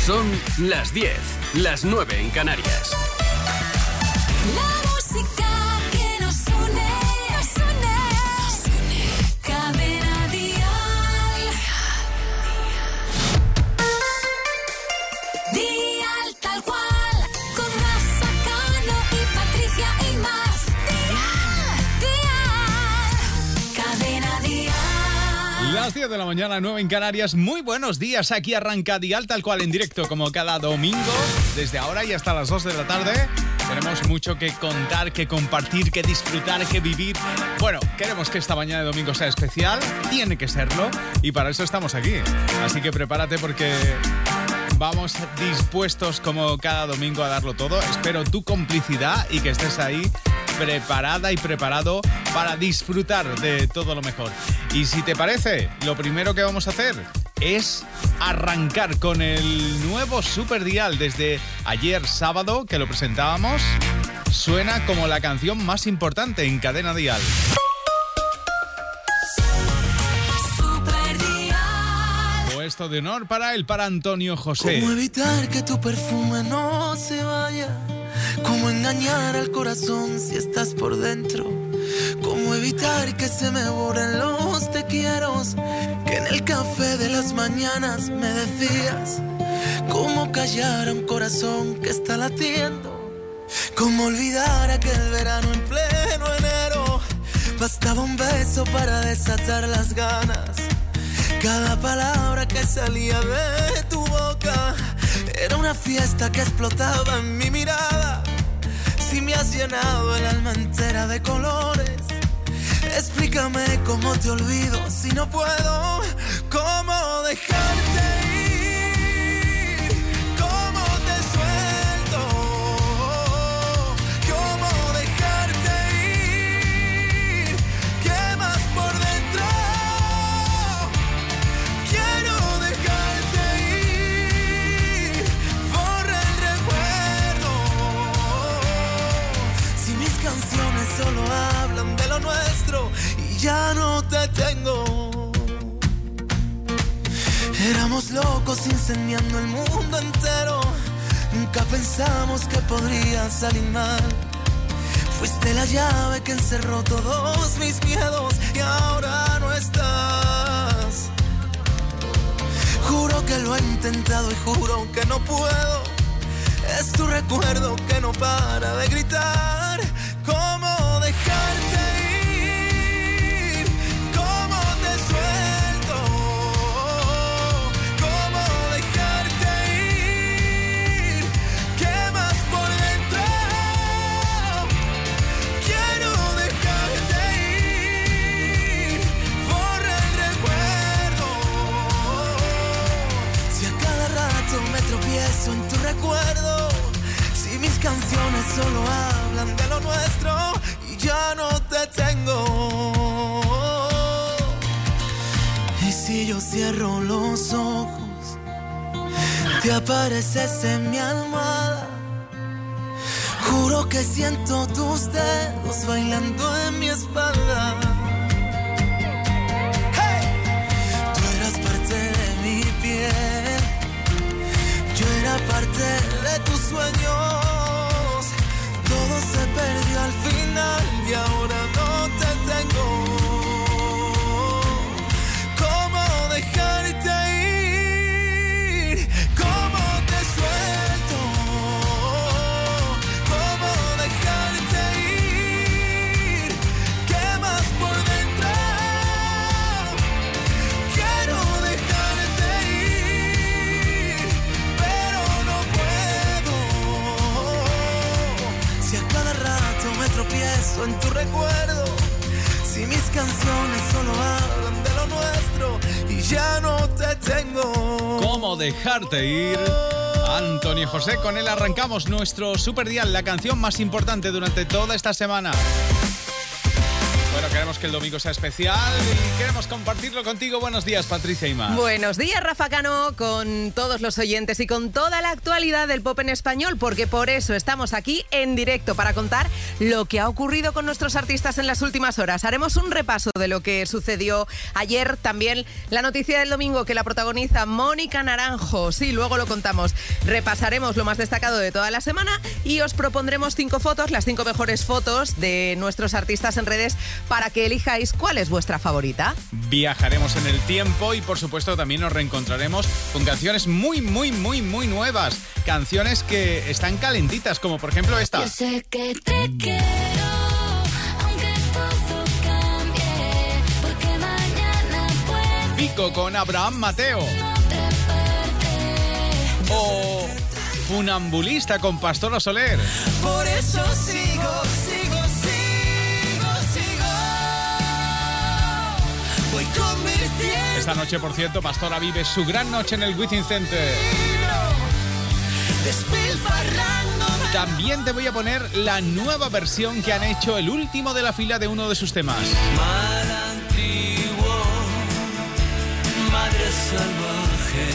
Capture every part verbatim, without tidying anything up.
Son las diez, las nueve en Canarias. La música que nos une, nos une, nos une. Cadena Dial. Dial tal cual, con Rafa Cano y Patricia y más. Dial, Dial, Cadena Dial. Las diez de la mañana, nueve en Canarias. Muy buenos días, aquí arranca Dial tal cual en directo como cada domingo, desde ahora y hasta las dos de la tarde. Tenemos mucho que contar, que compartir, que disfrutar, que vivir. Bueno, queremos que esta mañana de domingo sea especial, tiene que serlo, y para eso estamos aquí. Así que prepárate porque vamos dispuestos como cada domingo a darlo todo. Espero tu complicidad y que estés ahí preparada y preparado para disfrutar de todo lo mejor. Y si te parece, lo primero que vamos a hacer es arrancar con el nuevo Super Dial. Desde ayer sábado que lo presentábamos, suena como la canción más importante en Cadena Dial. Super Dial. Puesto de honor para él, para Antonio José. ¿Cómo evitar que tu perfume no se vaya? ¿Cómo engañar al corazón si estás por dentro? ¿Cómo evitar que se me borren los te quieros que en el café de las mañanas me decías? ¿Cómo callar a un corazón que está latiendo? ¿Cómo olvidar aquel verano en pleno enero? Bastaba un beso para desatar las ganas. Cada palabra que salía de tu boca era una fiesta que explotaba en mi mirada. Si me has llenado el alma entera de colores, explícame cómo te olvido si no puedo. ¿Cómo dejarte ir? ¿Cómo te suelto? ¿Cómo dejarte ir? ¿Qué más por dentro? Quiero dejarte ir. Borra el recuerdo. Si mis canciones solo hablan de lo nuestro y ya no te tengo. Éramos locos incendiando el mundo entero. Nunca pensamos que podría salir mal. Fuiste la llave que encerró todos mis miedos y ahora no estás. Juro que lo he intentado y juro que no puedo. Es tu recuerdo que no para de gritar. ¿Cómo dejarte ir? ¿Cómo te suelto? ¿Cómo dejarte ir? ¿Qué más por dentro? Quiero dejarte ir. Borra el recuerdo. Si a cada rato me tropiezo en tu recuerdo, si mis canciones solo hablan de lo nuestro y ya no te tengo. Y si yo cierro los ojos, te apareces en mi almohada. Juro que siento tus dedos bailando en mi espalda. ¡Hey! Tú eras parte de mi piel, yo era parte de tus sueños. Todo se perdió al final y ahora no te tengo. ¿Cómo dejarte ir? ¿Cómo te suelto? ¿Cómo dejarte ir? ¿Qué más por dentro? Quiero dejarte ir, pero no puedo. Si a cada rato me tropiezo en tu recuerdo, si mis canciones solo hablan de lo nuestro y ya no te tengo. ¿Cómo dejarte ir? Antonio José, con él arrancamos nuestro Super Dial, la canción más importante durante toda esta semana. Bueno, queremos que el domingo sea especial y queremos compartirlo contigo. Buenos días, Patricia Imaz. Buenos días, Rafa Cano, con todos los oyentes y con toda la actualidad del pop en español, porque por eso estamos aquí en directo para contar lo que ha ocurrido con nuestros artistas en las últimas horas. Haremos un repaso de lo que sucedió ayer, también la noticia del domingo que la protagoniza Mónica Naranjo. Sí, luego lo contamos. Repasaremos lo más destacado de toda la semana y os propondremos cinco fotos, las cinco mejores fotos de nuestros artistas en redes para que elijáis cuál es vuestra favorita. Viajaremos en el tiempo y por supuesto también nos reencontraremos con canciones muy, muy, muy, muy nuevas. Canciones que están calentitas, como por ejemplo esta. Yo sé que te quiero, aunque todo cambie, porque mañana puede Pico con Abraham Mateo. otra parte. O Funambulista con Pastora Soler. Por eso sigo, sigo, sigo, sigo. Voy convirtiendo. Esta noche, por cierto, Pastora vive su gran noche en el Within Center. Despilfarrando. También te voy a poner la nueva versión que han hecho, el último de la fila de uno de sus temas. Mar antiguo, madre salvaje,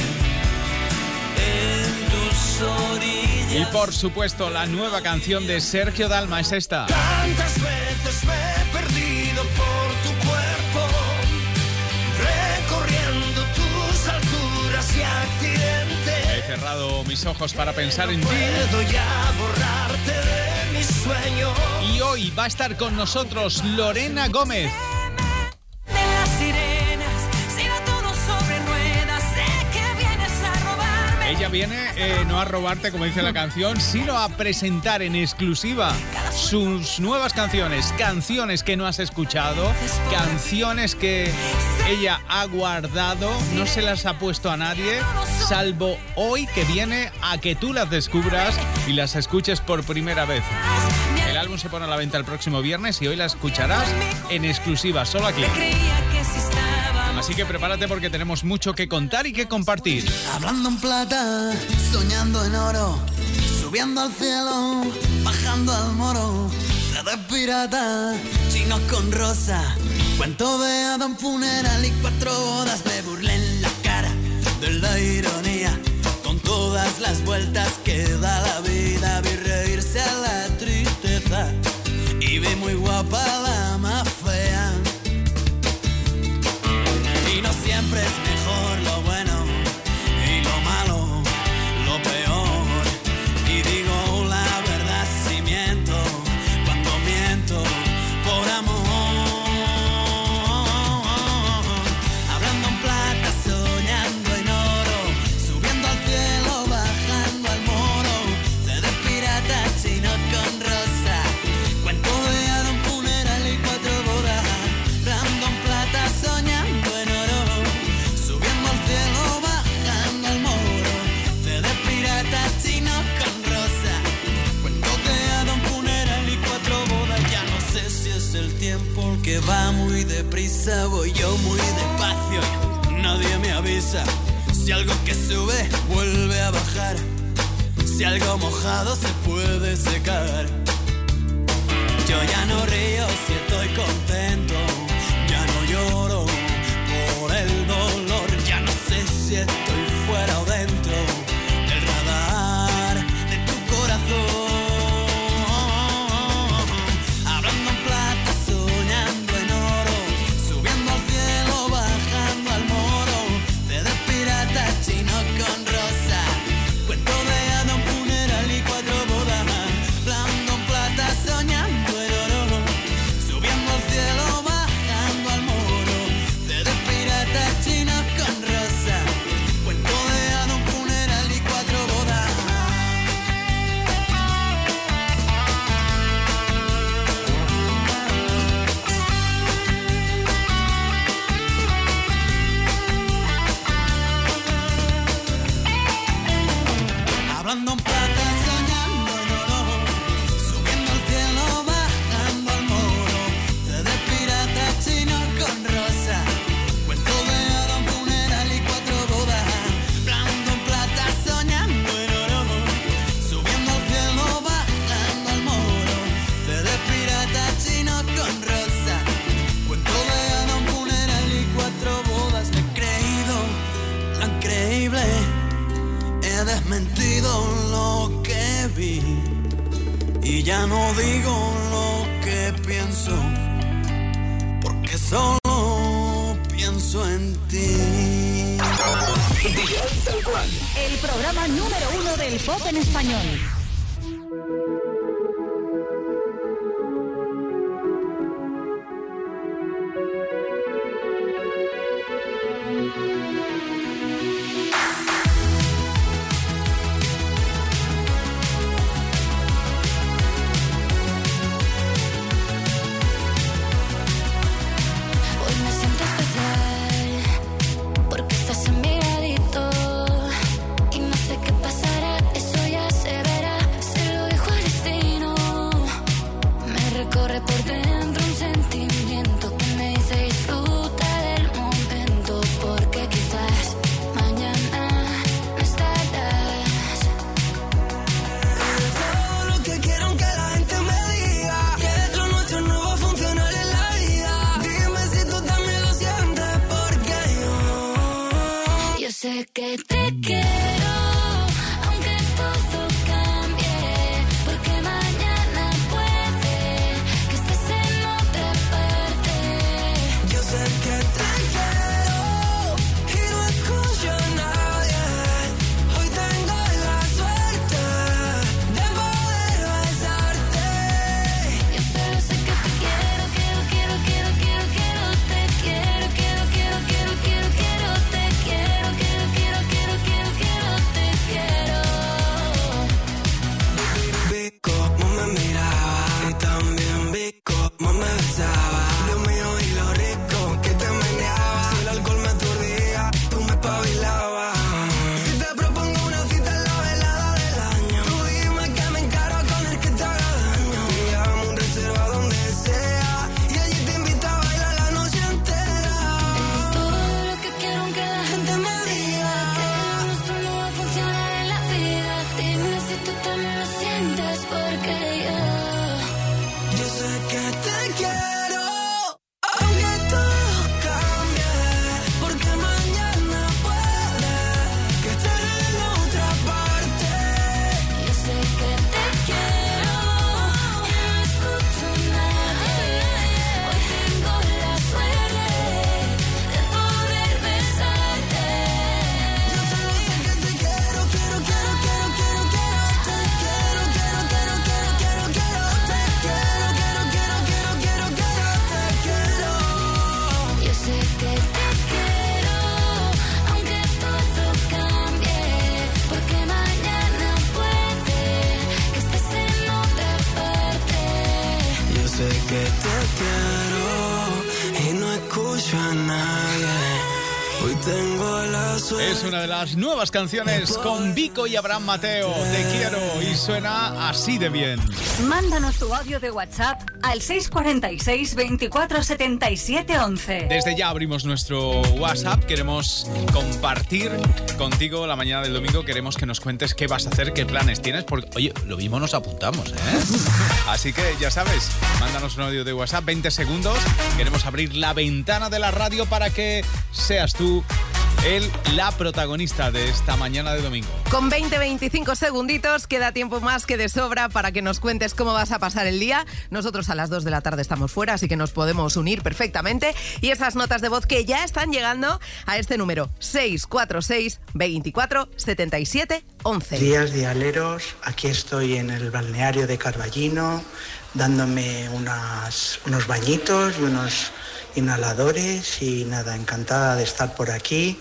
en tus orillas. Y por supuesto, la nueva canción de Sergio Dalma es esta. Tantas veces me he perdido por tu cuerpo, recorriendo tus alturas y accidentes. He cerrado mis ojos para pensar en ti. Puedo ya borrarte de mis sueños. Y hoy va a estar con nosotros Lorena Gómez. De las sirenas, si va todo sobre ruedas, sé que vienes a robarme. Ella viene eh, no a robarte, como dice la canción, sino a presentar en exclusiva sus nuevas canciones. Canciones que no has escuchado, canciones que ella ha guardado, no se las ha puesto a nadie, salvo hoy que viene a que tú las descubras y las escuches por primera vez. El álbum se pone a la venta el próximo viernes y hoy la escucharás en exclusiva, solo aquí. Creía que si estábamos. Así que prepárate porque tenemos mucho que contar y que compartir. Hablando en plata, soñando en oro, subiendo al cielo, bajando al moro. C D pirata, chino con rosa, cuento de Adam funeral y cuatro bodas. Me burlé en la cara de la ironía, con todas las vueltas que da la vida. Vi reírse a la tristeza y vi muy guapa la más fea. Y no siempre es mejor lo bueno y lo malo, lo peor. Y digo la verdad si miento, cuando miento por amor. Hablando en plata, soñando en oro, subiendo al cielo, bajando al moro. C D pirata, chino con rosa, cuento de Adam funeral y cuatro bodas. Hablando en plata, soñando en oro, subiendo al cielo, bajando al moro. C D pirata, chino con rosa, cuento de Adam funeral y cuatro bodas. Ya no sé si es el tiempo el que va muy deprisa, voy yo muy despacio y nadie me avisa. Si algo que sube vuelve a bajar, si algo mojado se puede secar. Yo ya no río si estoy contento, ya no lloro por el dolor. Ya no sé si estoy fuera o dentro del radar de tu corazón. Hablando en plata, soñando en oro, subiendo al cielo, bajando al moro. C D pirata, chino con rosa, cuento de Adam funeral y cuatro bodas. Hablando en plata, soñando en oro, subiendo al cielo, bajando no digo lo que pienso, porque solo pienso en ti. Dial Tal Cual. El programa número uno del pop en español. Es una de las nuevas canciones con Vico y Abraham Mateo. Te quiero y suena así de bien. Mándanos tu audio de WhatsApp al seis cuatro seis, veinticuatro setenta y siete once. Desde ya abrimos nuestro WhatsApp. Queremos compartir contigo la mañana del domingo. Queremos que nos cuentes qué vas a hacer, qué planes tienes. Porque, oye, lo mismo nos apuntamos, ¿eh? Así que ya sabes, mándanos un audio de WhatsApp, veinte segundos. Queremos abrir la ventana de la radio para que seas tú el, la protagonista de esta mañana de domingo. Con veinte a veinticinco segunditos queda tiempo más que de sobra para que nos cuentes cómo vas a pasar el día. Nosotros a las dos de la tarde estamos fuera, así que nos podemos unir perfectamente. Y esas notas de voz que ya están llegando a este número, seis cuatro seis, veinticuatro setenta y siete once. Días dialeros, aquí estoy en el balneario de Carballino, dándome unas, unos bañitos y unos inhaladores y nada, encantada de estar por aquí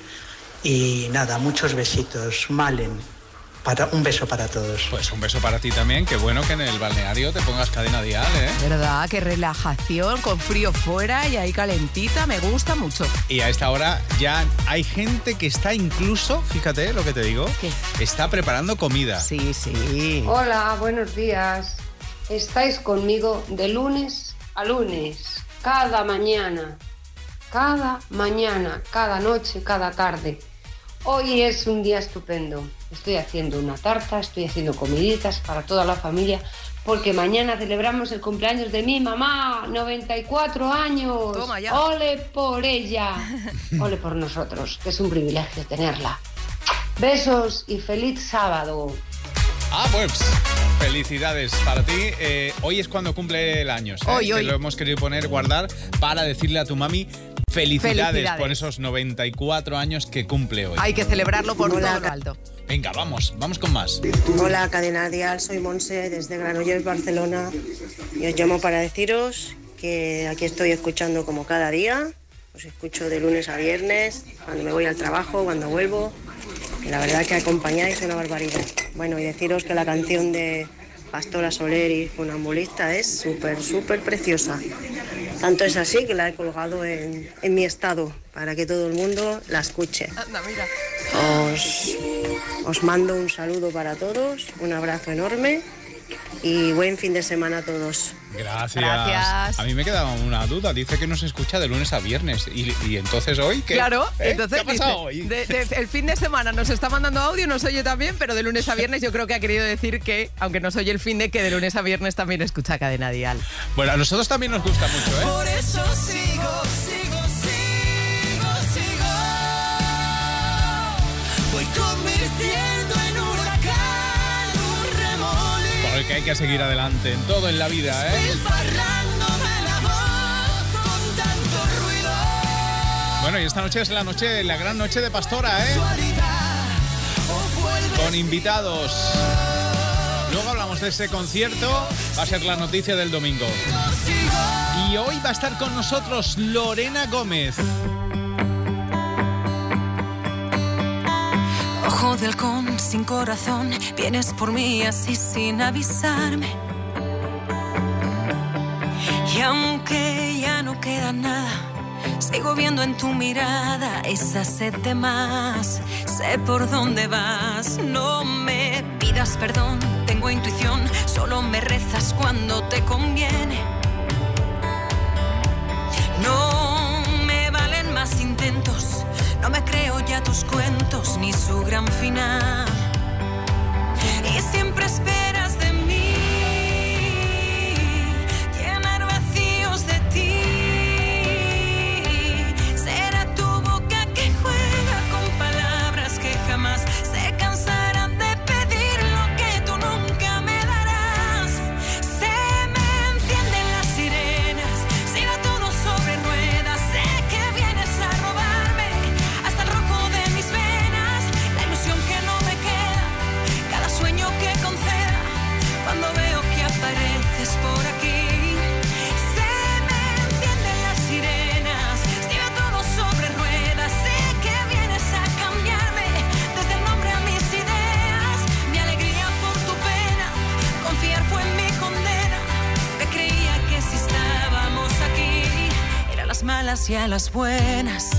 y nada, muchos besitos. Malen, para, un beso para todos. Pues un beso para ti también, qué bueno que en el balneario te pongas cadena dial, ¿eh? ¿Verdad? Qué relajación, con frío fuera y ahí calentita, me gusta mucho. Y a esta hora ya hay gente que está incluso, fíjate lo que te digo, ¿qué? Está preparando comida. Sí, sí. Hola, buenos días. Estáis conmigo de lunes a lunes. Cada mañana, cada mañana, cada noche, cada tarde. Hoy es un día estupendo. Estoy haciendo una tarta, estoy haciendo comiditas para toda la familia, porque mañana celebramos el cumpleaños de mi mamá, noventa y cuatro años. Toma ya. ¡Ole por ella! ¡Ole por nosotros! Que es un privilegio tenerla. Besos y feliz sábado. Ah, pues Felicidades para ti. Eh, hoy es cuando cumple el año. ¿eh? Hoy, Te hoy. lo hemos querido poner, guardar, para decirle a tu mami felicidades, Felicidades. por esos noventa y cuatro años que cumple hoy. Hay que celebrarlo por Hola. todo lo alto. Venga, vamos, vamos con más. Hola, Cadena Dial, soy Monse desde Granollers, Barcelona, y os llamo para deciros que aquí estoy escuchando como cada día, os escucho de lunes a viernes, cuando me voy al trabajo, cuando vuelvo, y la verdad que acompañáis una barbaridad. Bueno, y deciros que la canción de Pastora Soler y Funambulista es súper, súper preciosa. Tanto es así que la he colgado en, en mi estado para que todo el mundo la escuche. Anda, mira. Os, os mando un saludo para todos, un abrazo enorme y buen fin de semana a todos. Gracias. Gracias. A mí me queda una duda. Dice que no se escucha de lunes a viernes. ¿Y, y entonces hoy qué? Claro, ¿Eh? entonces ¿Qué ha pasado dice, hoy? de- de- el fin de semana nos está mandando audio, nos oye también, pero de lunes a viernes yo creo que ha querido decir que, aunque nos oye el fin de, que de lunes a viernes también escucha Cadena Dial. Bueno, a nosotros también nos gusta mucho, ¿eh? Por eso sigo, sigo, sigo, sigo. Voy convirtiendo en huracán un remolino. Porque hay que seguir adelante en todo en la vida, ¿eh? Despilfarrándome la voz con tanto ruido. Bueno, y esta noche es la noche, la gran noche de Pastora, ¿eh? Casualidad, o vuelves Con invitados. Luego hablamos de ese concierto. Va a ser la noticia del domingo. sigo. Y hoy va a estar con nosotros Lorena Gómez. Ojo de halcón sin corazón, vienes por mí así sin avisarme. Y aunque ya no queda nada, sigo viendo en tu mirada esa sed de más. Sé por dónde vas, no me pidas perdón, tengo intuición, solo me rezas cuando te conviene. No me valen más intentos, no me creo ya tus cuentos ni su gran final. Y siempre esperas de mí llenar vacíos de ti. Será tu boca que juega con palabras que jamás se cansarán de pedir lo que tú nunca me darás. Se me encienden las sirenas, si va todo sobre ruedas. Sé que vienes a robarme hasta el rojo de mis venas, la ilusión que no me queda, cada sueño que conceda, cuando veo que apareces por aquí. Se me encienden las sirenas, si va todo sobre ruedas. Sé que vienes a cambiarme desde el nombre a mis ideas. Mi alegría por tu pena, confiar fue en mi condena. Que creía que si estábamos aquí, eran las malas y a las buenas.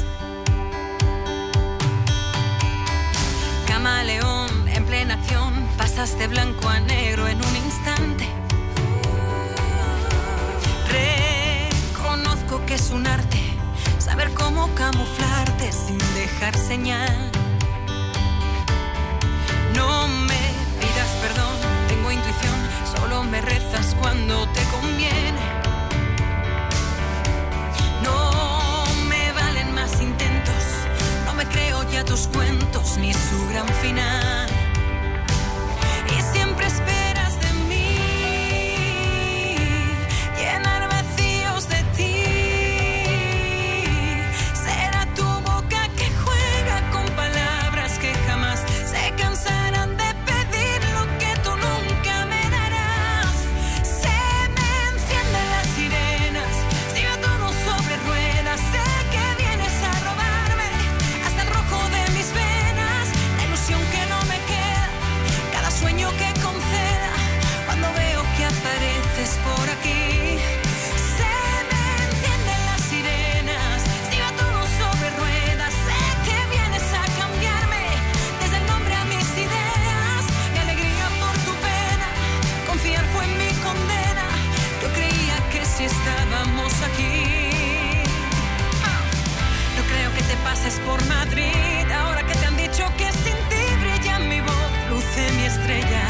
Camaleón en plena acción, pasas de blanco a negro en un instante. Reconozco que es un arte saber cómo camuflarte sin dejar señal. No me pidas perdón, tengo intuición, solo me rezas cuando te conviene. No me valen más intentos, no me creo ya tus cuentos ni su gran final. Y siempre esperas de mí llenar vacíos de ti. Será tu boca que juega con palabras que jamás se cansarán de pedir lo que tú nunca me darás. Se me encienden las sirenas, si va todo sobre ruedas. Sé que vienes a robarme hasta el rojo de mis venas, la ilusión que no me queda, cada sueño que conceda, cuando veo que apareces por aquí. Se me encienden las sirenas, si va todo sobre ruedas. Sé que vienes a cambiarme desde el nombre a mis ideas. Mi alegría por tu pena, confiar fue en mi condena. Yo creía que si estábamos aquí. No creo que te pases por Madrid, ahora que te han dicho que sin ti brilla mi voz, luce mi estrella.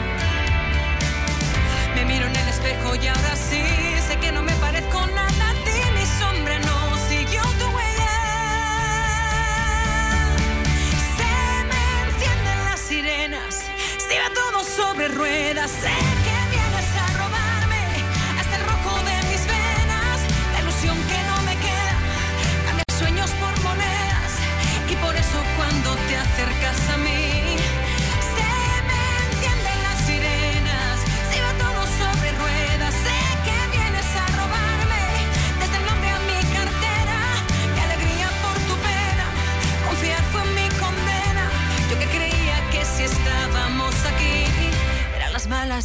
Me miro en el espejo y ahora sí, sé que no me parezco nada a ti, mi sombra no siguió tu huella. Se me encienden las sirenas, si va todo sobre ruedas. Sé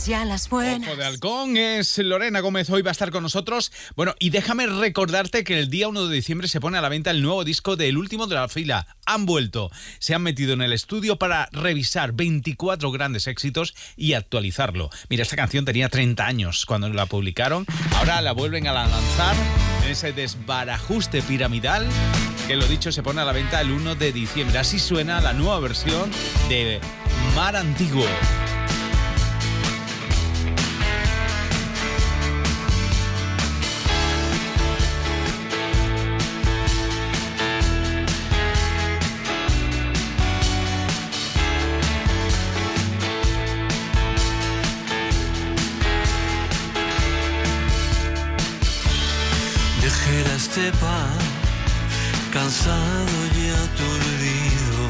malas y a las buenas. Ojo de Halcón es Lorena Gómez, hoy va a estar con nosotros. Bueno, y déjame recordarte que el día uno de diciembre se pone a la venta el nuevo disco del último de la fila. Han vuelto, se han metido en el estudio para revisar veinticuatro grandes éxitos y actualizarlo. Mira, esta canción tenía treinta años cuando la publicaron, ahora la vuelven a lanzar en ese desbarajuste piramidal, que lo dicho, se pone a la venta el uno de diciembre. Así suena la nueva versión de Mar Antiguo. Dejé la estepa, cansado y aturdido.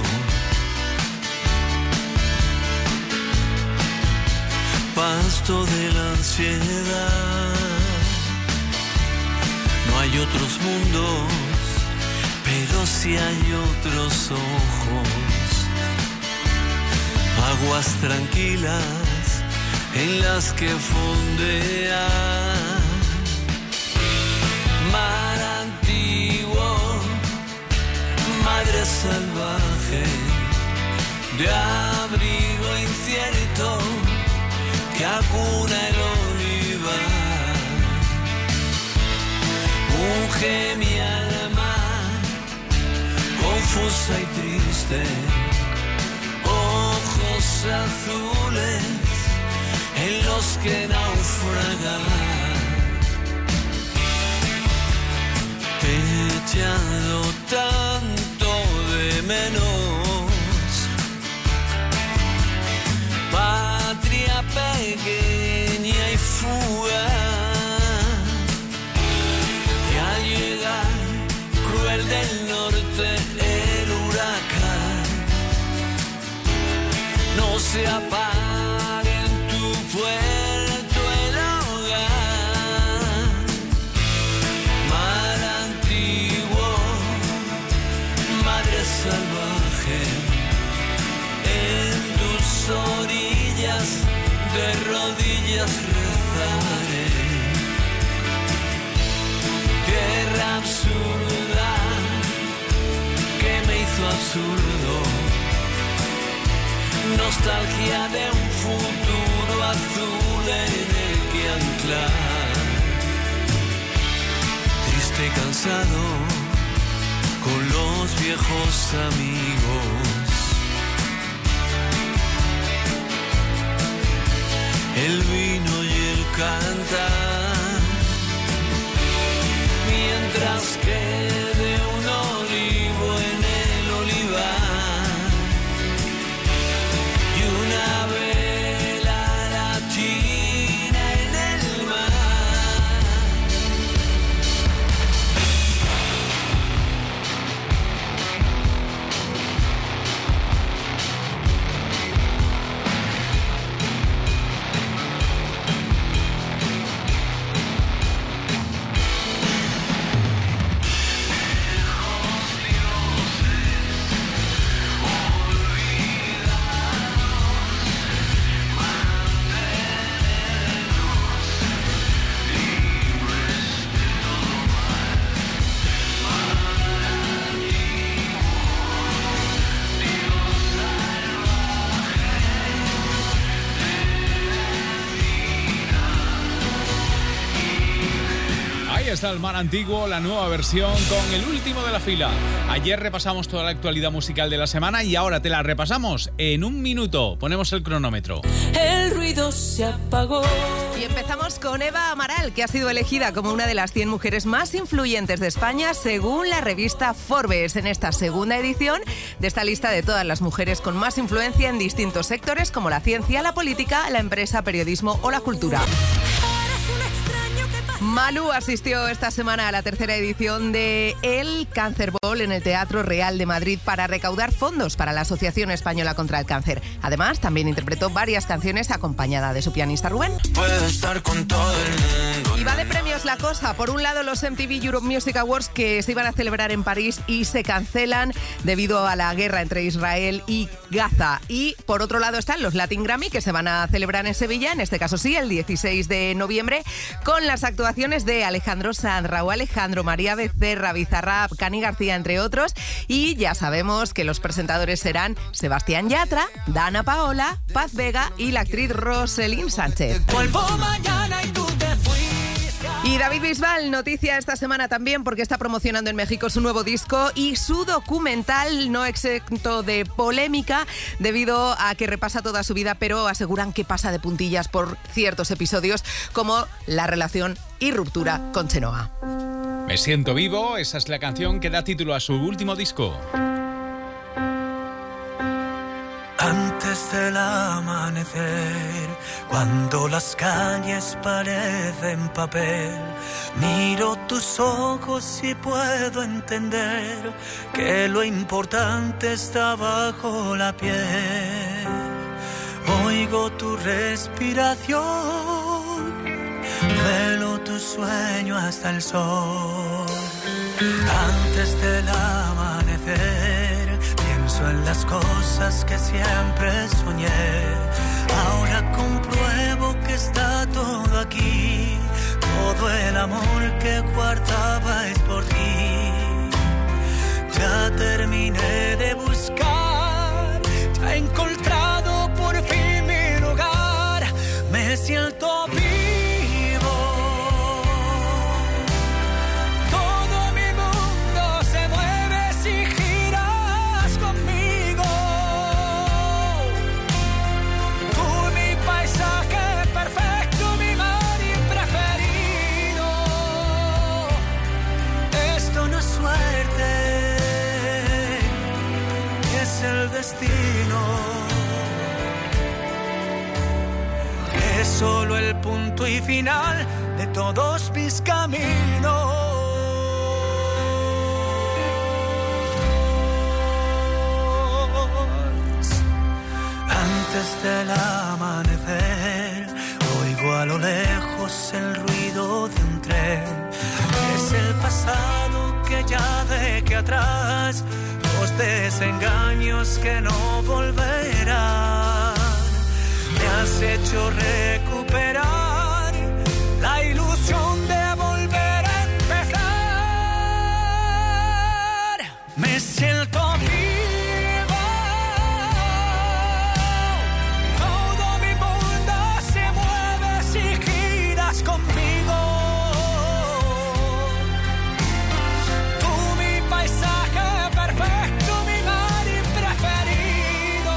Pasto de la ansiedad. No hay otros mundos, pero sí hay otros ojos. Aguas tranquilas en las que fondear. Mar antiguo, madre salvaje, de abrigo incierto que acuna el olivar. Unge mi alma, confusa y triste, ojos azules en los que naufragar. Te he echado tanto de menos, patria pequeña y fugaz, que al llegar cruel del norte el huracán no se apague en tu puerto el hogar. Mar antiguo, madre salvaje, en tus orillas de rodillas rezaré. Tierra absurda que me hizo absurdo, nostalgia de un futuro azul en el que anclar. Triste y cansado con los viejos amigos, el vino y el cantar, mientras quede un olivo en el olivar y una vela latina en el mar. Está el Mar Antiguo, la nueva versión con el último de la fila. Ayer repasamos toda la actualidad musical de la semana y ahora te la repasamos en un minuto. Ponemos el cronómetro. El ruido se apagó. Y empezamos con Eva Amaral, que ha sido elegida como una de las cien mujeres más influyentes de España según la revista Forbes, en esta segunda edición de esta lista de todas las mujeres con más influencia en distintos sectores como la ciencia, la política, la empresa, periodismo o la cultura. Eres un extraño que pasa Malú asistió esta semana a la tercera edición de El Cáncer Ball en el Teatro Real de Madrid para recaudar fondos para la Asociación Española contra el Cáncer. Además, también interpretó varias canciones acompañada de su pianista Rubén. Puedo estar con todo el mundo. Y va de premios la cosa. Por un lado, los M T V Europe Music Awards que se iban a celebrar en París y se cancelan debido a la guerra entre Israel y Gaza. Y por otro lado están los Latin Grammy que se van a celebrar en Sevilla, en este caso sí, el dieciséis de noviembre, con las actuaciones de Alejandro Sanz, Raúl Alejandro, María Becerra, Bizarrap, Cani García, entre otros. Y ya sabemos que los presentadores serán Sebastián Yatra, Dana Paola, Paz Vega y la actriz Roselyn Sánchez. Vuelvo mañana y tú te fuiste. Y David Bisbal, noticia esta semana también porque está promocionando en México su nuevo disco y su documental, no exento de polémica debido a que repasa toda su vida, pero aseguran que pasa de puntillas por ciertos episodios como la relación y ruptura con Chenoa. Me siento vivo, esa es la canción que da título a su último disco. Antes del amanecer, cuando las calles parecen papel, miro tus ojos y puedo entender que lo importante está bajo la piel. Oigo tu respiración, velo tu sueño hasta el sol. Antes del amanecer, pienso en las cosas que siempre soñé. Ahora compruebo que está todo aquí. Todo el amor que guardaba es por ti. Ya terminé de buscar, ya he encontrado por fin mi lugar. Me siento vivo. El destino es solo el punto y final de todos mis caminos. Antes del amanecer, oigo a lo lejos el ruido de un tren. Es el pasado que ya dejé atrás, los desengaños que no volverán. Me has hecho recuperar la ilusión de volver a empezar. Me siento vivo. Todo mi mundo se mueve si giras conmigo. Tú mi paisaje perfecto, mi mar preferido.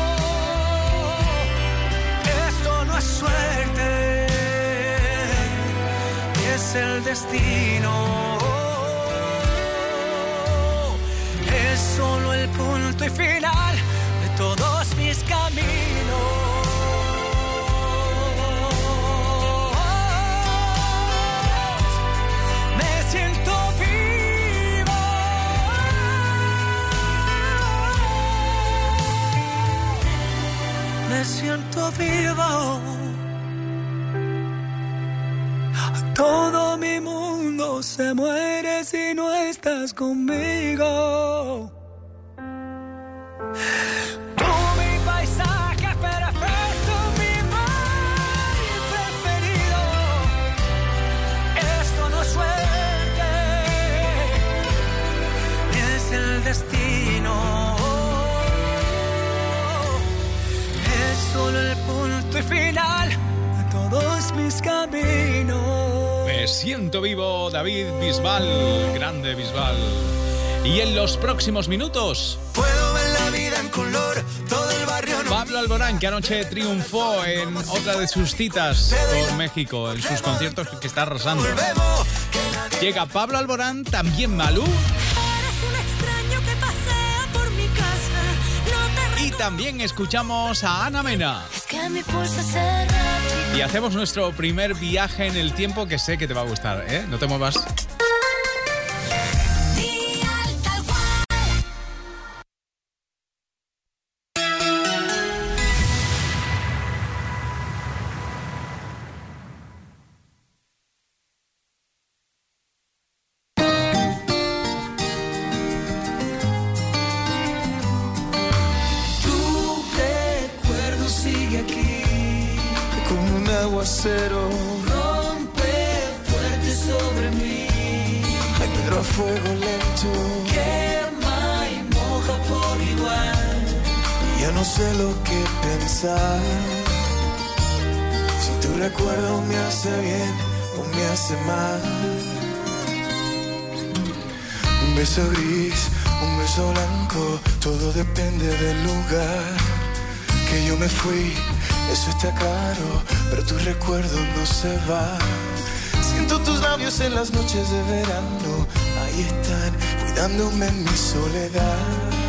Esto no es suerte, es el destino. Es solo el punto y final de todos mis caminos. Me siento vivo. Me siento vivo. Todo mi mundo se muere si no estás conmigo. Tú mi paisaje perfecto, mi mar preferido. Esto no es suerte, es el destino. Es solo el punto y final de todos mis caminos. Me siento vivo, David Bisbal, grande Bisbal. Y en los próximos minutos, Puedo ver la vida en color, todo el barrio no. Pablo Alborán, que anoche triunfó en otra de sus citas por México, en sus conciertos que está arrasando. Llega Pablo Alborán, también Malú. Y también escuchamos a Ana Mena. Es que mi pulso se ratifica. Y hacemos nuestro primer viaje en el tiempo que sé que te va a gustar, ¿eh? No te muevas. Rompe fuerte sobre mí. Ay, pero a fuego lento. Quema y moja por igual. Ya no sé lo que pensar. Si tu recuerdo me hace bien o me hace mal. Un beso gris, un beso blanco. Todo depende del lugar que yo me fui. Eso está caro, pero tu recuerdo no se va. Siento tus labios en las noches de verano. Ahí están, cuidándome en mi soledad.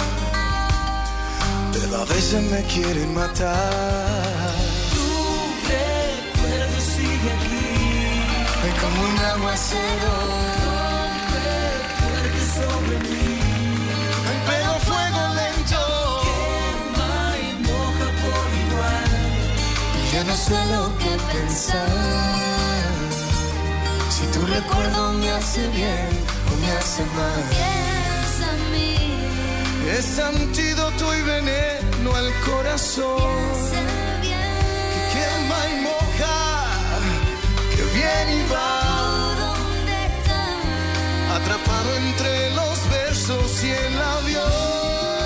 Pero a veces me quieren matar. Tu recuerdo sigue aquí. Es como un aguacero. Rompe fuerte sobre mí. Pero a fuego lento. Ya no sé lo que pensar. Si tu recuerdo me hace bien o me hace mal. Piensa en mí. Es antídoto y veneno al corazón. Piensa bien. Que quema y moja, que viene y va. ¿Dónde estás? Atrapado entre los versos y el avión.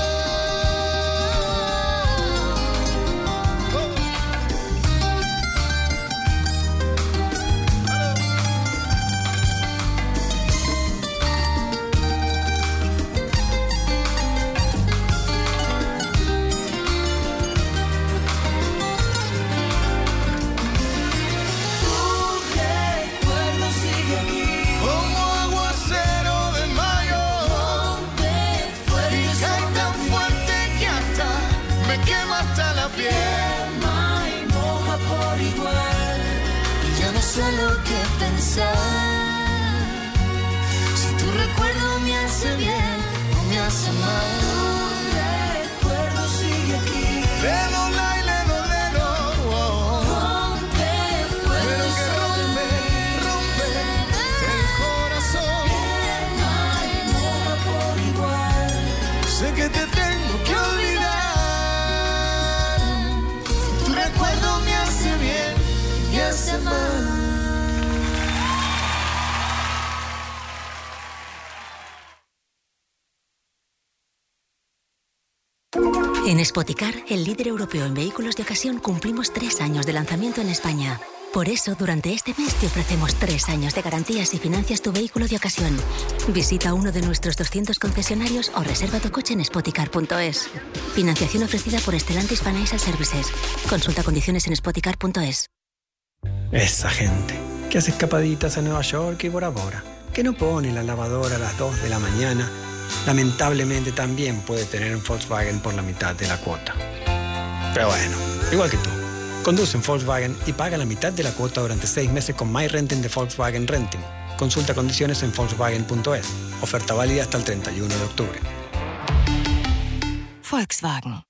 Sé lo que pensar. Si tu recuerdo me hace bien o me hace mal. Tu recuerdo sigue aquí. Leno, lai, leno, leno. Oh. Rompe fuerte. Pero que rompe, rompe el corazón. Quema y moja por igual. Sé que te tengo que olvidar. Tu recuerdo me hace bien y me hace mal. En Spoticar, el líder europeo en vehículos de ocasión, cumplimos tres años de lanzamiento en España. Por eso, durante este mes te ofrecemos tres años de garantías y financias tu vehículo de ocasión. Visita uno de nuestros doscientos concesionarios o reserva tu coche en spoticar punto es. Financiación ofrecida por Stellantis Financial Services. Consulta condiciones en spoticar punto es. Esa gente que hace escapaditas a Nueva York y Bora Bora, que no pone la lavadora a las dos de la mañana, lamentablemente también puede tener un Volkswagen por la mitad de la cuota. Pero bueno, igual que tú, conduce un Volkswagen y paga la mitad de la cuota durante seis meses con My Renting de Volkswagen Renting. Consulta condiciones en volkswagen punto es. Oferta válida hasta el treinta y uno de octubre. Volkswagen.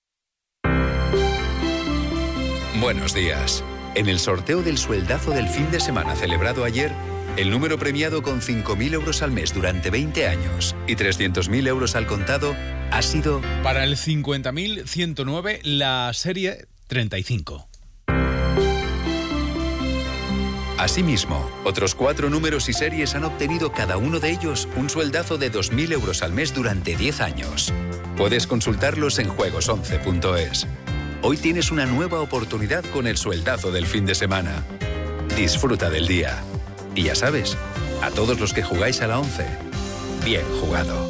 Buenos días. En el sorteo del sueldazo del fin de semana celebrado ayer, el número premiado con cinco mil euros al mes durante veinte años y trescientos mil euros al contado ha sido... Para el cincuenta mil ciento nueve, la serie treinta y cinco. Asimismo, otros cuatro números y series han obtenido cada uno de ellos un sueldazo de dos mil euros al mes durante diez años. Puedes consultarlos en juegos once punto es. Hoy tienes una nueva oportunidad con el sueldazo del fin de semana. Disfruta del día. Y ya sabes, a todos los que jugáis a la once, bien jugado.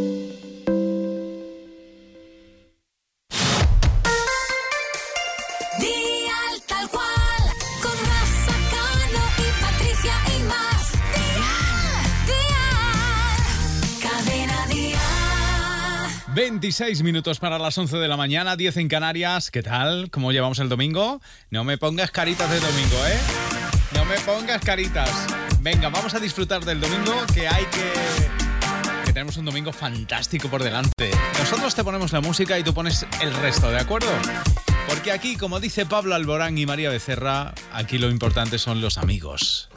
Dial tal cual, con Rafa, Cano y Patricia y más. Dial, Dial, Cadena Dial. veintiséis minutos para las once de la mañana, diez en Canarias. ¿Qué tal? ¿Cómo llevamos el domingo? No me pongas caritas de domingo, ¿eh? No me pongas caritas. Venga, vamos a disfrutar del domingo, que hay que... que tenemos un domingo fantástico por delante. Nosotros te ponemos la música y tú pones el resto, ¿de acuerdo? Porque aquí, como dice Pablo Alborán y María Becerra, aquí lo importante son los amigos.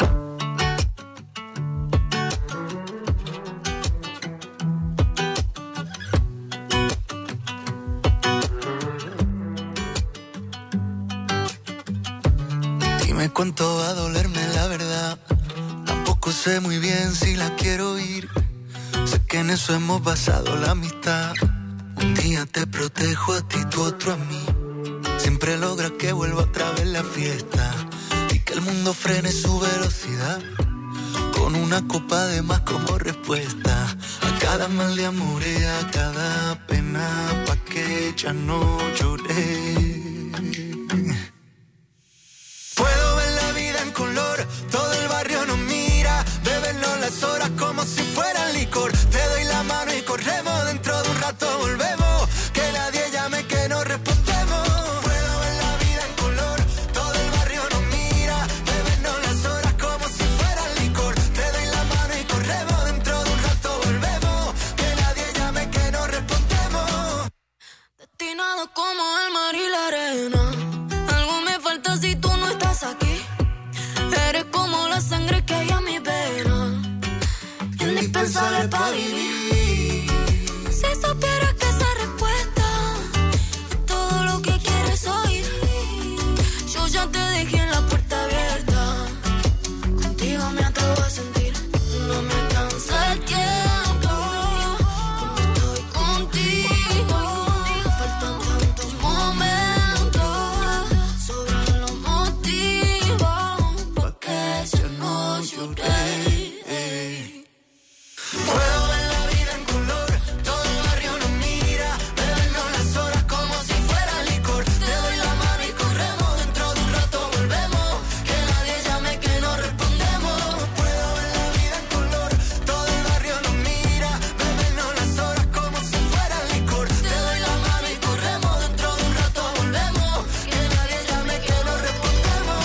Dime cuánto va a dolerme la verdad. Tampoco sé muy bien si la quiero oír. Sé que en eso hemos basado la amistad. Un día te protejo a ti, tú otro a mí. Siempre logras que vuelva otra vez la fiesta y que el mundo frene su velocidad. Con una copa de más como respuesta a cada mal de amor y a cada pena, pa' que ya no lloré. Puedo ver la vida en color, todo el barrio nos mira. Bebernos las horas como si fueran licor. Te doy la mano y corremos, dentro de un rato volvemos. Que nadie llame, que no respondemos. Puedo ver la vida en color, todo el barrio nos mira. Bebernos las horas como si fueran licor. Te doy la mano y corremos, dentro de un rato volvemos. Que nadie llame, que no respondemos. Destinado como el mar y la arena. Algo me falta si tú no estás aquí. Eres como la sangre que hay en mi vena, indispensable para vivir. Si supieras que esa respuesta es todo lo que quieres oír. Yo ya te dejé en la puerta abierta. Contigo me atrevo a sentir. No me alcanza el tiempo cuando estoy contigo. Faltan tantos momentos, sobran los motivos pa' que ya no lloré. Puedo ver la vida en color, todo el barrio nos mira. Bebernos las horas como si fuera licor. Te doy la mano y corremos, dentro de un rato volvemos. Que nadie llame, que no respondemos. Puedo ver la vida en color, todo el barrio nos mira. Bebernos las horas como si fuera licor. Te doy la mano y corremos, dentro de un rato volvemos. Que nadie llame, que no respondemos.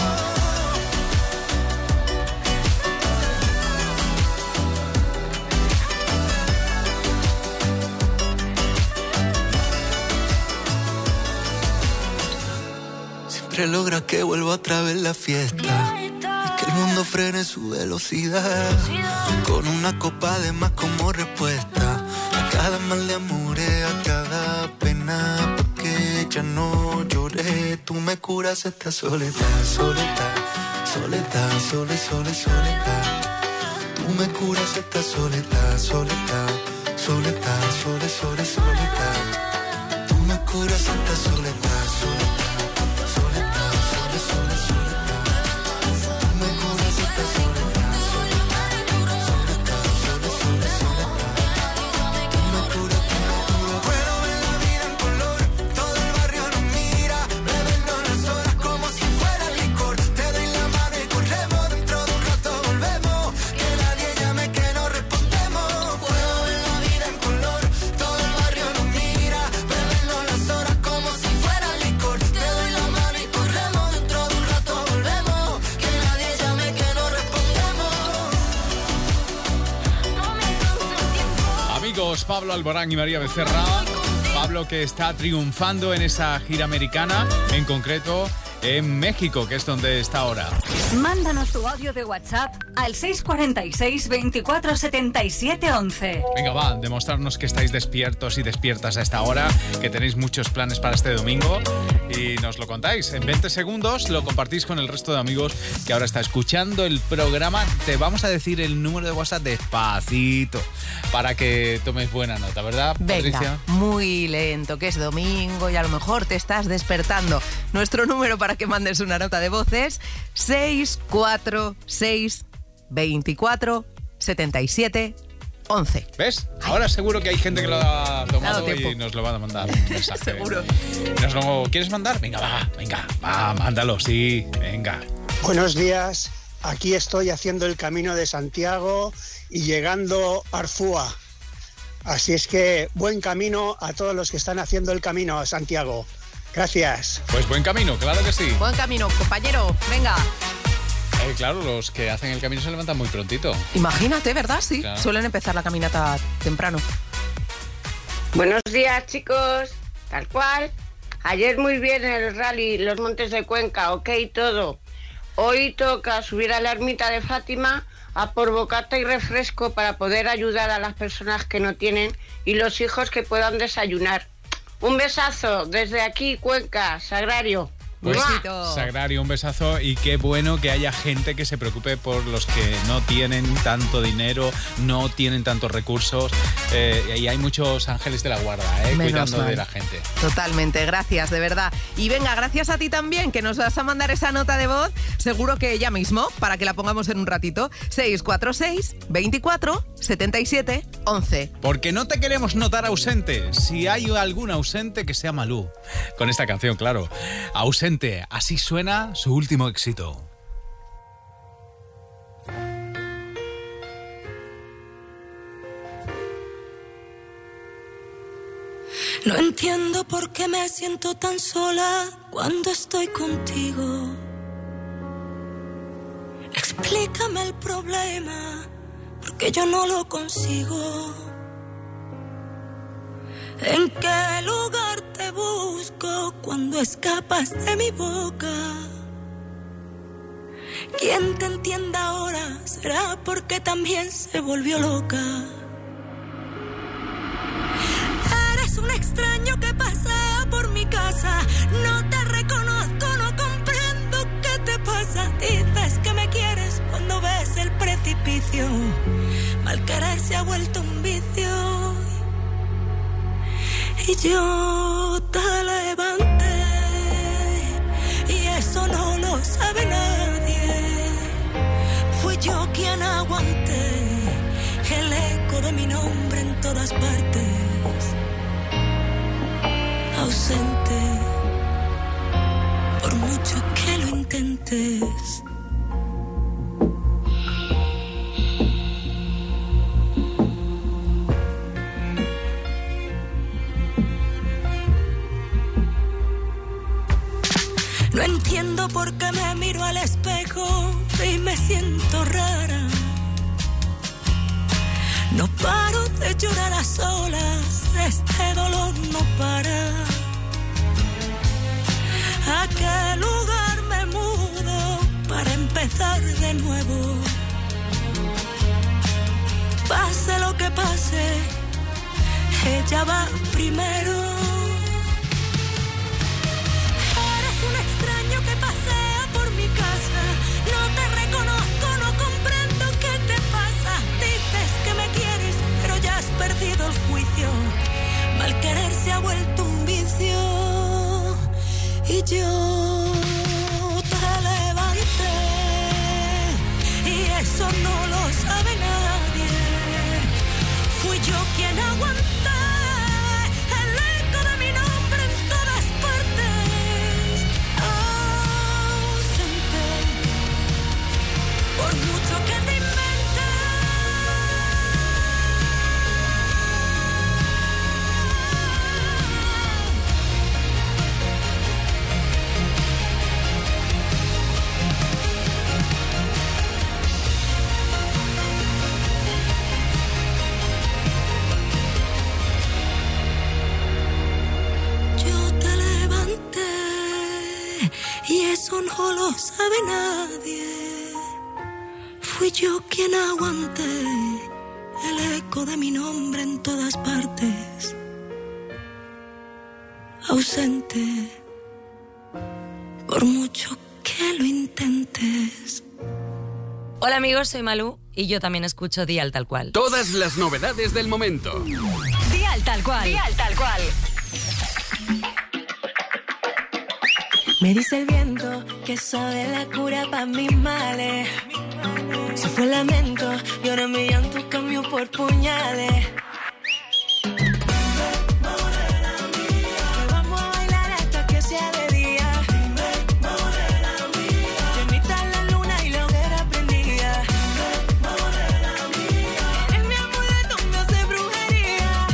Siempre logra que vuelva otra vez la fiesta y que el mundo frene su velocidad. Con una copa de más como respuesta a cada mal de amor, a cada pena, porque ya no lloré. Tú me curas esta soledad, soledad, soledad, sole, sole, soledad. Tú me curas esta soledad, soledad, soledad, sole, sole, soledad. Tú me curas esta soledad, soledad. Soledad, sole, sole, soledad. Tú me curas esta soledad, soledad. Soledad, sole, sole, soledad. Tú me curas, tú me curas. Puedo ver la vida en color, todo el barrio nos mira. Bebernos las horas como si fuera licor. Te doy la mano y corremos, dentro de un rato volvemos. Que nadie llame, que no respondemos. Puedo ver la vida en color, todo el barrio nos mira. Bebernos las horas como si fuera licor. Te doy la mano y corremos, dentro de un rato volvemos. Que nadie llame, que no respondemos. Amigos, Pablo Alborán y María Becerra. Pablo, que está triunfando en esa gira americana, en concreto en México, que es donde está ahora. Mándanos tu audio de WhatsApp al seis cuatro seis, veinticuatro, setenta y siete, once. Venga, va, demostrarnos que estáis despiertos y despiertas a esta hora, que tenéis muchos planes para este domingo y nos lo contáis. En veinte segundos lo compartís con el resto de amigos que ahora está escuchando el programa. Te vamos a decir el número de WhatsApp despacito para que tomes buena nota, ¿verdad, Patricia? Venga, muy lento, que es domingo y a lo mejor te estás despertando. Nuestro número para que mandes una nota de voz es seis cuatro seis, veinticuatro, setenta y siete, once. ¿Ves? Ahora seguro que hay gente que lo ha tomado y nos lo van a mandar un mensaje. Seguro. ¿Nos lo quieres mandar? Venga, va, venga, va, mándalo, sí, venga. Buenos días, aquí estoy haciendo el camino de Santiago y llegando a Arzúa. Así es que buen camino a todos los que están haciendo el camino a Santiago. Gracias. Pues buen camino, claro que sí. Buen camino, compañero. Venga. Eh, claro, los que hacen el camino se levantan muy prontito. Imagínate, ¿verdad? Sí, claro. Suelen empezar la caminata temprano. Buenos días, chicos. Tal cual. Ayer muy bien el rally, los Montes de Cuenca, ok, todo. Hoy toca subir a la ermita de Fátima a por bocata y refresco para poder ayudar a las personas que no tienen y los hijos que puedan desayunar. Un besazo desde aquí, Cuenca, Sagrario. Pues, Sagrario, un besazo y qué bueno que haya gente que se preocupe por los que no tienen tanto dinero, no tienen tantos recursos eh, y hay muchos ángeles de la guarda eh, cuidando mal. de la gente. Totalmente, gracias, de verdad. Y venga, gracias a ti también que nos vas a mandar esa nota de voz, seguro que ya mismo, para que la pongamos en un ratito. seis cuatro seis, veinticuatro, setenta y siete, once. Porque no te queremos notar ausente. Si hay algún ausente, que sea Malú. Con esta canción, claro. Ausente. Así suena su último éxito. No entiendo por qué me siento tan sola cuando estoy contigo. Explícame el problema, porque yo no lo consigo. ¿En qué lugar te busco cuando escapas de mi boca? ¿Quién te entienda ahora? ¿Será porque también se volvió loca? Eres un extraño que pasea por mi casa. No te reconozco, no comprendo qué te pasa. Dices que me quieres cuando ves el precipicio. Mal querer se ha vuelto un vicio. Y yo te levanté, y eso no lo sabe nadie. Fui yo quien aguanté el eco de mi nombre en todas partes. Ausente, por mucho que lo intentes. No entiendo por qué me miro al espejo y me siento rara. No paro de llorar a solas, este dolor no para. ¿A qué lugar me mudo para empezar de nuevo? Pase lo que pase, ella va primero. Un extraño que pasea por mi casa. No te reconozco, no comprendo qué te pasa. Dices que me quieres, pero ya has perdido el juicio. Mal querer se ha vuelto un vicio. Y yo te levanté, y eso no lo sabe nadie. Fui yo quien aguanté el eco de mi nombre en todas partes. Por mucho que te inventes. Yo te levanté y eso no lo sabe nadie. Fui yo quien aguanté el eco de mi nombre en todas partes. Ausente, por mucho que lo intentes. Hola amigos, soy Malú y yo también escucho Dial Tal Cual. Todas las novedades del momento. Dial Tal Cual. Dial Tal Cual. Me dice el viento que sabe la cura pa' mis males. Se fue el lamento y ahora mi llanto cambió por puñales. Vamos a bailar hasta que sea de día. Llenita la luna y la hoguera prendida. Es mi amuleto, me hace brujería.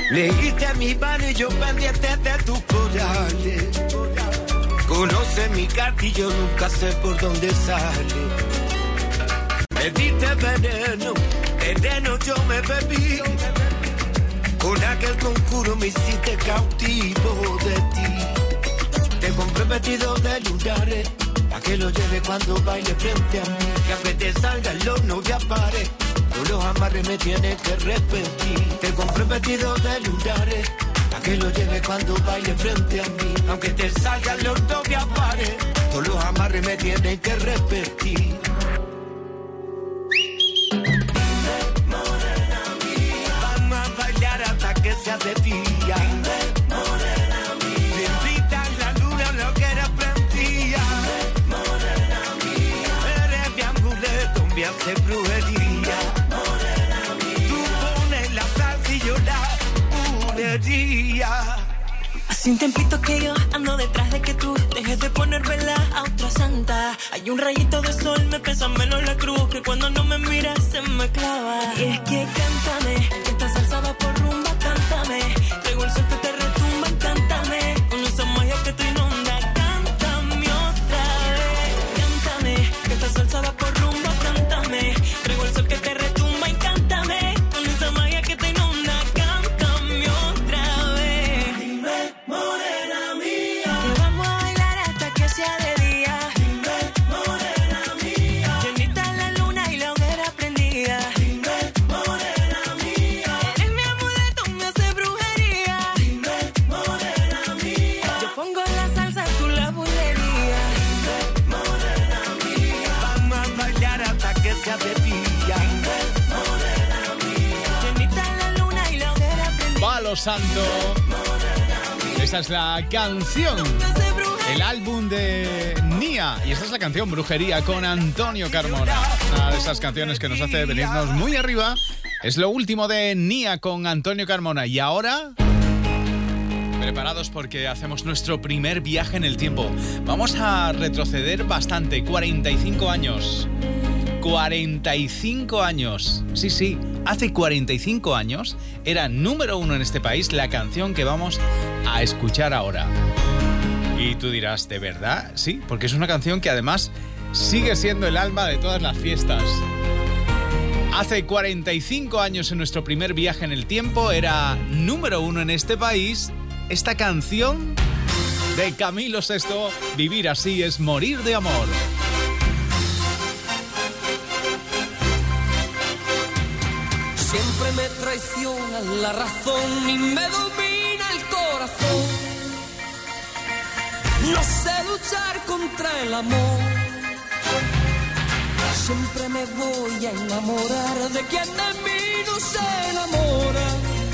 Leíste mi mano y yo pendiente de tus corales. Conoce mi carta y yo nunca sé por dónde sale. Me diste veneno, veneno yo me bebí. Con aquel conjuro me hiciste cautivo de ti. Te compré vestido de lunares, pa' que lo lleve cuando baile frente a mí. Que aunque te salga el horno ya pare, todos los amarres me tienes que repetir. Te compré vestido de lunares, pa' que lo lleve cuando baile frente a mí. Aunque te salga el horno ya pare, todos los amarres me tienes que repetir. Que sea de día, morena mía. Te invitan la luna, lo que era prendía, morena mía. Eres mi amuleto, me hace brujería, morena mía. Tú pones la salsa y yo la bulería. Hace un tiempito que yo ando detrás de que tú dejes de poner vela a otra santa. Hay un rayito de sol, me pesa menos la cruz, que cuando no me miras se me clava. Y es que cántame, que esta salsa va por rumba, cántame. Traigo el sol que te retumba, cántame. Con esa magia que te inunda, cántame otra vez. Cántame, que esta salsa va por rumba, cántame. Traigo el sol que te retumba y cántame. Con esa magia que te inunda, cántame otra vez. Dime, morena mía, que vamos a bailar hasta que sea de día. Dime, morena mía, llenita la luna y la hoguera prendida. Dime, morena mía, eres mi amuleto, me hace brujería. Dime, morena mía, yo pongo la salsa, tú la bulería. Dime, morena mía, vamos a bailar hasta que sea de día. Dime, morena mía, llenita la luna y la hoguera prendida. Palo Santo. Esta es la canción, el álbum de Nia. Y esta es la canción Brujería con Antonio Carmona. Una de esas canciones que nos hace venirnos muy arriba. Es lo último de Nia con Antonio Carmona. Y ahora, preparados porque hacemos nuestro primer viaje en el tiempo. Vamos a retroceder bastante, cuarenta y cinco años. cuarenta y cinco años. Sí, sí, hace cuarenta y cinco años era número uno en este país la canción que vamos a escuchar ahora. Y tú dirás, ¿de verdad? Sí, porque es una canción que además sigue siendo el alma de todas las fiestas. Hace cuarenta y cinco años en nuestro primer viaje en el tiempo era número uno en este país esta canción de Camilo Sesto, Vivir así es morir de amor. Siempre me traiciona la razón y me domina el corazón. No sé luchar contra el amor. Siempre me voy a enamorar de quien de mí no se enamora.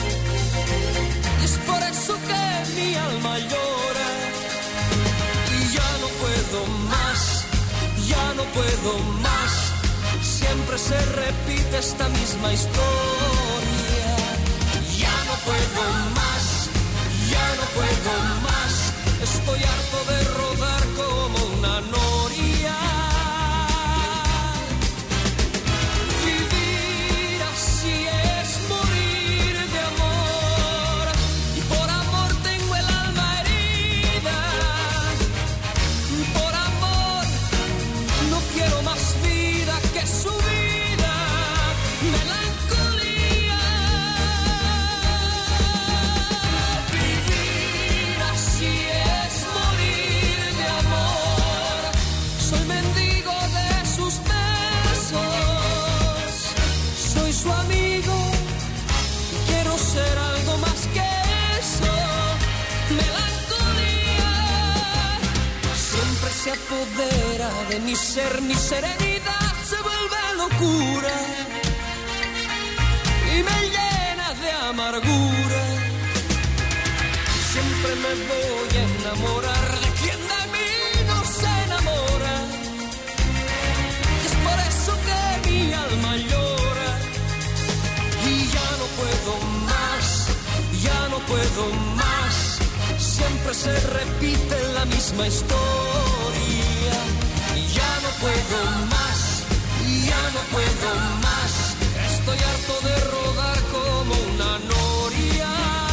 Y es por eso que mi alma llora. Y ya no puedo más, ya no puedo más. Siempre se repite esta misma historia. Ya no puedo más, ya no puedo más. Estoy harto de rodar como una noria. Vivir así es morir de amor. Y por amor tengo el alma herida. Por amor no quiero más vida que su vida, melancolía. Vivir así es morir de amor. Soy mendigo de sus besos, soy su amigo y quiero ser algo más que eso, melancolía. Siempre se apodera de mi ser, mi serenidad se vuelve locura y me llena de amargura. Siempre me voy a enamorar de quien de mí no se enamora. Y es por eso que mi alma llora. Y ya no puedo más, ya no puedo más. Siempre se repite la misma historia. Y ya no puedo más, ya no puedo más. Estoy harto de rodar como una noria.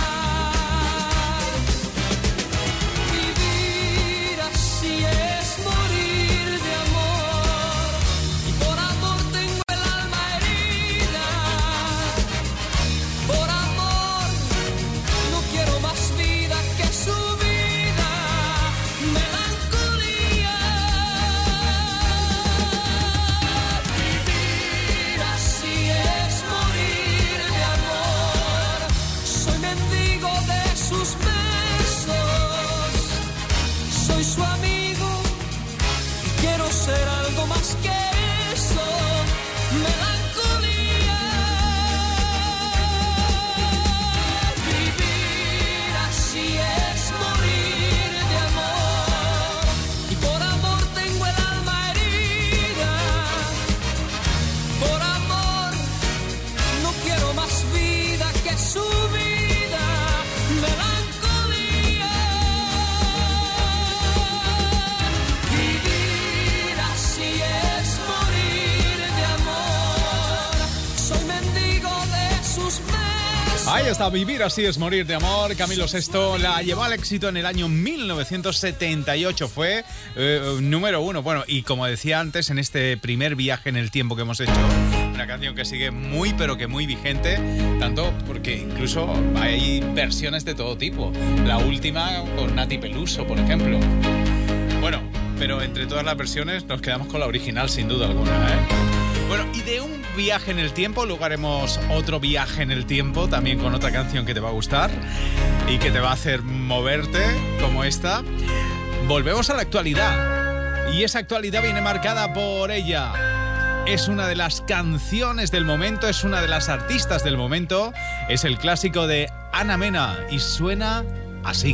Ahí está, Vivir así es morir de amor. Camilo Sesto la llevó al éxito en el año mil novecientos setenta y ocho. Fue eh, número uno. Bueno, y como decía antes, en este primer viaje en el tiempo que hemos hecho, una canción que sigue muy, pero que muy vigente. Tanto porque incluso hay versiones de todo tipo. La última con Nati Peluso, por ejemplo. Bueno, pero entre todas las versiones nos quedamos con la original, sin duda alguna, ¿eh? Bueno, y de un viaje en el tiempo, luego haremos otro viaje en el tiempo, también con otra canción que te va a gustar y que te va a hacer moverte, como esta. Volvemos a la actualidad, y esa actualidad viene marcada por ella. Es una de las canciones del momento, es una de las artistas del momento, es el clásico de Ana Mena, y suena así.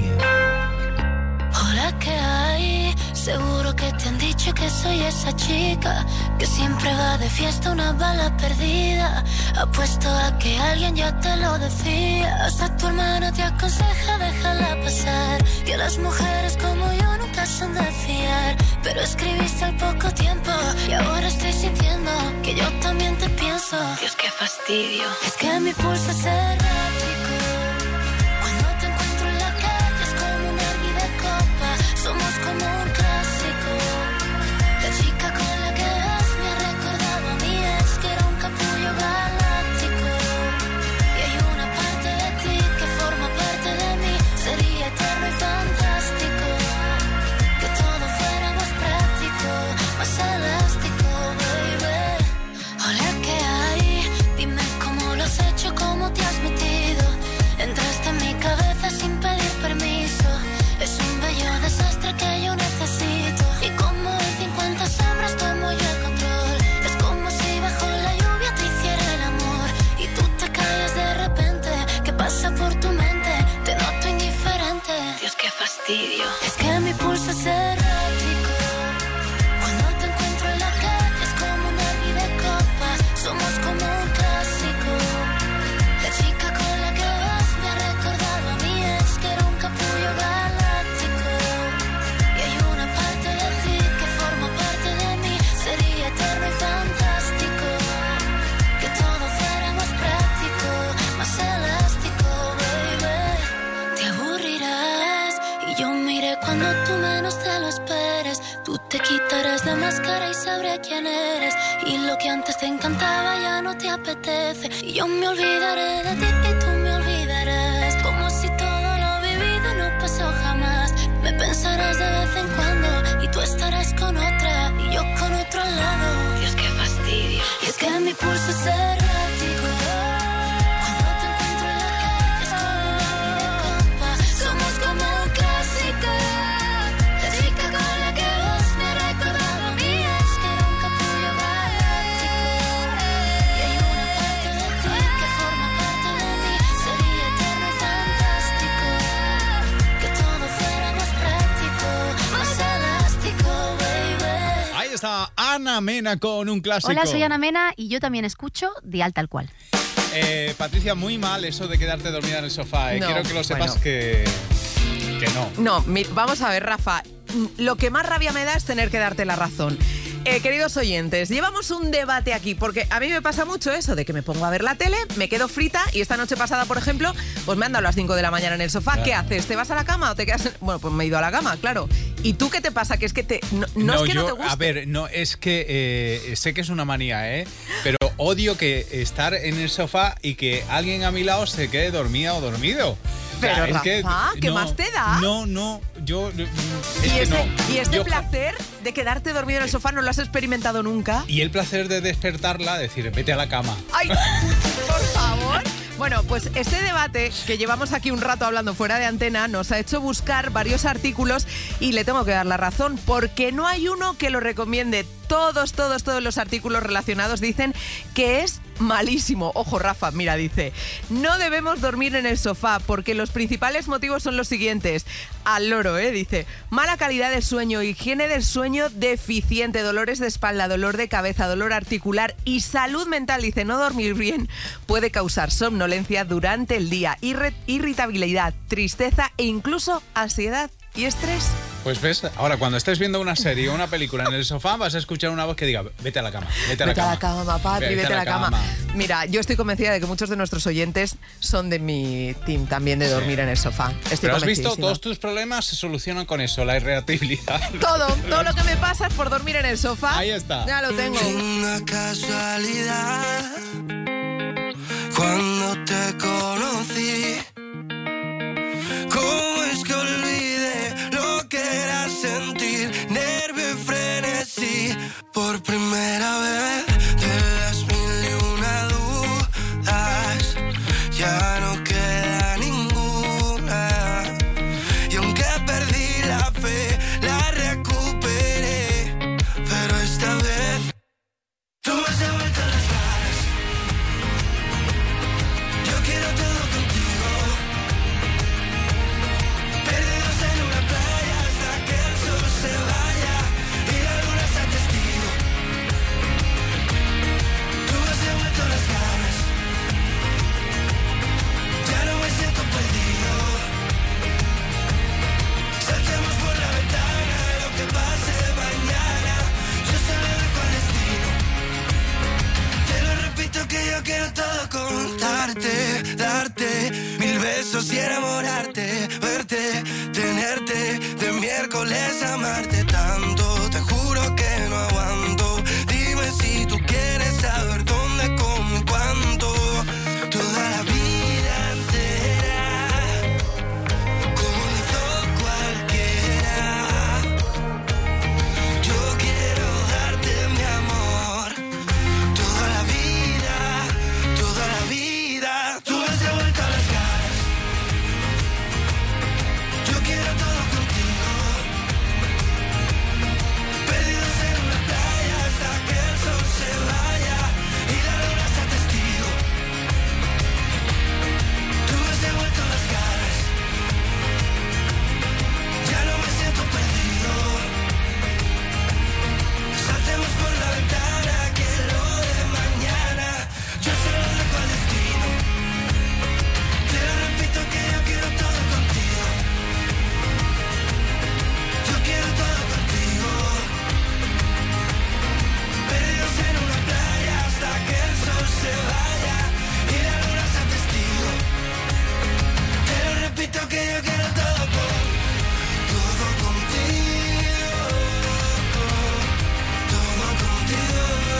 Hola, ¿qué hay? Seguro que te han dicho que soy esa chica que siempre va de fiesta una bala perdida. Apuesto a que alguien ya te lo decía. Hasta tu hermana te aconseja déjala pasar, que las mujeres como yo nunca son de fiar. Pero escribiste al poco tiempo y ahora estoy sintiendo que yo también te pienso. Dios, qué fastidio. Es que mi pulso es errático. Cuando te encuentro en la calle es como un herbi de copa. Somos como un clásico. La chica con la que vas me ha recordado a mí, es que era un capullo galáctico. Y hay una parte de ti que forma parte de mí. Sería eterno y fantástico que todo fuera más práctico, más elástico, baby. Hola, ¿qué hay? Dime cómo lo has hecho, cómo te has metido. Entraste en mi cabeza sin pedir permiso. Es un bello desastre que yo necesito. Y como en cincuenta sombras tomo yo el control. Es como si bajo la lluvia te hiciera el amor y tú te callas de repente. ¿Qué pasa por tu mente? Te noto indiferente. Dios, qué fastidio. Es que mi pulso es errático. Cuando te encuentro en la calle es como un herbi de copas. Somos como un clásico. La chica con la que vas me ha recordado a mí, es que era un capullo galáctico. Y hay una parte de ti que forma parte de mí. Sería eterno y fantástico que todo fuera más práctico, más elástico, baby. Te aburrirás y yo miré cuando tú menos te lo esperes. Tú te quitarás la máscara y sabré quién eres. Y lo que antes te encantaba ya no te apetece. Y yo me olvidaré de ti y tú me olvidarás. Como si todo lo vivido no pasó jamás. Me pensarás de vez en cuando y tú estarás con otra y yo con otro al lado. Dios, qué fastidio. Y es que mi pulso es errático. Cuando te encuentro en la calle es como un herbi de copa. Somos como un clásico. La chica con la que vas me ha recordado a mí, es que era un capullo galáctico. Y hay una parte de ti que forma parte de mí. Sería eterno y fantástico que todo fuera más práctico, más elástico, baby. Ahí está Ana Mena con un clásico. Hola, soy Ana Mena y yo también escucho Dial Tal Cual. Eh, Patricia, muy mal eso de quedarte dormida en el sofá. Eh. No, Quiero que lo sepas bueno. que, que no. No, mi- vamos a ver, Rafa. Lo que más rabia me da es tener que darte la razón. Eh, queridos oyentes, llevamos un debate aquí, porque a mí me pasa mucho eso de que me pongo a ver la tele, me quedo frita y esta noche pasada, por ejemplo, pues me han dado las cinco de la mañana en el sofá. Claro. ¿Qué haces? ¿Te vas a la cama o te quedas en... Bueno, pues me he ido a la cama, claro. ¿Y tú qué te pasa? Que es que te... No, no es que yo, no te guste. A ver, no, es que eh, sé que es una manía, ¿eh? Pero odio que estar en el sofá y que alguien a mi lado se quede dormida o dormido. O sea, Pero, es que, Rafa, ¿qué no, más te da? No, no, yo... Es ¿Y, que ese, no. y este Yo- placer de quedarte dormido en el sofá no lo has experimentado nunca? Y el placer de despertarla, decir, vete a la cama. ¡Ay, por favor! Bueno, pues este debate que llevamos aquí un rato hablando fuera de antena nos ha hecho buscar varios artículos y le tengo que dar la razón porque no hay uno que lo recomiende. Todos, todos, todos los artículos relacionados dicen que es malísimo. Ojo, Rafa, mira, dice, no debemos dormir en el sofá porque los principales motivos son los siguientes. Al loro, ¿eh? Dice, mala calidad de sueño, higiene del sueño deficiente, dolores de espalda, dolor de cabeza, dolor articular y salud mental. Dice, no dormir bien puede causar somnolencia durante el día, irre- irritabilidad, tristeza e incluso ansiedad y estrés. Pues ves, ahora cuando estés viendo una serie o una película en el sofá vas a escuchar una voz que diga, vete a la cama, vete a la Vete cama. a la cama, Patri, vete, vete a la cama. cama. Mira, yo estoy convencida de que muchos de nuestros oyentes son de mi team también de dormir sí. en el sofá. Estoy Pero has visto, todos tus problemas se solucionan con eso, la irritabilidad. Todo, todo lo que me pasa es por dormir en el sofá. Ahí está. Ya lo tengo. Una casualidad, cuando te conocí, ¿cómo es que olvidé lo que era sentir nervio y frenesí? Por primera vez de las mil y una dudas, ya no queda ninguna. Y aunque perdí la fe, la recuperé. Pero esta vez tú me has devuelto las ganas. Yo quiero todo contigo. Perdidos en una playa hasta que el sol se vaya y la luna sea testigo. Tú me has devuelto las ganas. Ya no me siento perdido. Saltemos por la ventana, lo que pase mañana, yo se lo dejo al destino. Te lo repito que yo quiero todo contarte, darte mil besos y enamorarte, verte, tenerte, de miércoles amarte tanto. Te juro que no aguanto. Dime si tú quieres saber dónde, cómo y cuándo. Toda la vida entera, como lo hizo cualquiera. Yo quiero darte mi amor. Toda la vida, toda la vida. Tú me has devuelto las ganas. Yo quiero todo contigo. Perdidos en una playa hasta que el sol se vaya y la luna sea testigo. Tú me has devuelto las ganas. Ya no me siento perdido. Saltemos por la ventana que lo de mañana yo se lo dejo al destino. Te lo repito que yo quiero todo contigo. Yo quiero todo contigo. Perdidos en una playa hasta que el sol se vaya y la luna sea testigo. Te lo repito que yo quiero todo con, todo contigo. Todo contigo.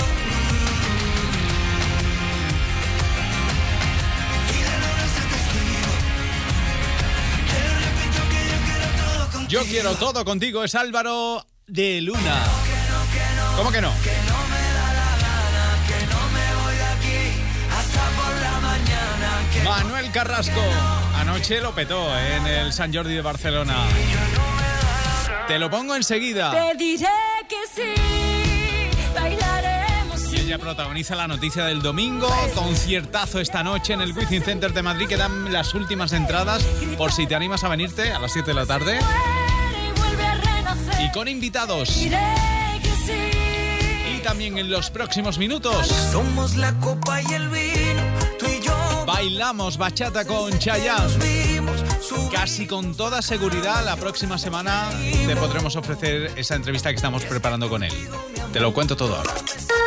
Y la luna sea testigo. Te lo repito que yo quiero todo contigo. Yo quiero todo contigo, es Álvaro de Luna. ¿Cómo que no? Manuel Carrasco, anoche lo petó en el Sant Jordi de Barcelona. Te lo pongo enseguida. Te diré que sí, bailaremos. Y ella protagoniza la noticia del domingo. Conciertazo esta noche en el Wizzing Center de Madrid. Quedan las últimas entradas por si te animas a venirte a las siete de la tarde. Y con invitados. Y también en los próximos minutos Somos la copa y el vino, tú y yo. bailamos bachata con Chayanne. Casi con toda seguridad la próxima semana te podremos ofrecer esa entrevista que estamos preparando con él. Te lo cuento todo ahora.